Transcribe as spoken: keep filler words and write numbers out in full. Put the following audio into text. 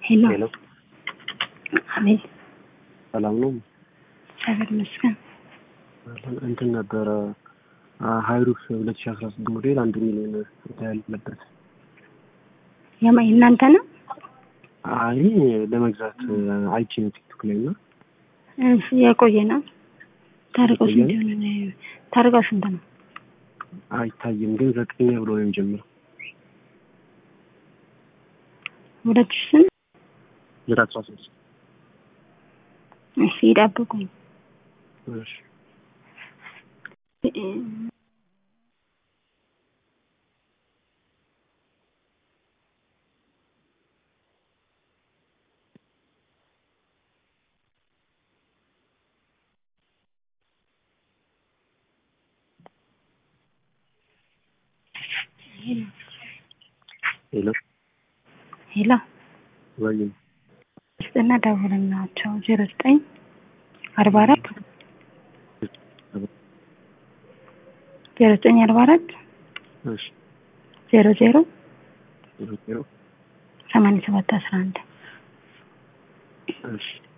ሄሎ ሄሎ አቤት ሰላም ነው። ሰላም መስከን እንትን ነበር ሃይሩክስ ሁለት ሺህ አስራ ስድስት ሞዴል አንድ ሚሊዮን ያለበት የማን እናንተ ነው? አይ ለመግዛት አይቼ ነው ቲክቶክ ላይ እና እሺ የቆየ ነው። ታርጋው ስንት ነው? ታርጋው ስንት ነው? አይታይም ግን ዘጠኝ ብሎ ነው የሚጀምረው። ሁለት ሺህ አስራ ሶስት እሺ ይጠብቁኝ። እሺ ሄሎ ሄሎ ወይ ስጠና ደውልላቸው ዜሮ ዘጠኝ አርባ አራት ዜሮ ዘጠኝ አርባ አራት እሺ ዜሮ ዜሮ ዜሮ ዜሮ ሰማንያ ሰባት አስራ አንድ እሺ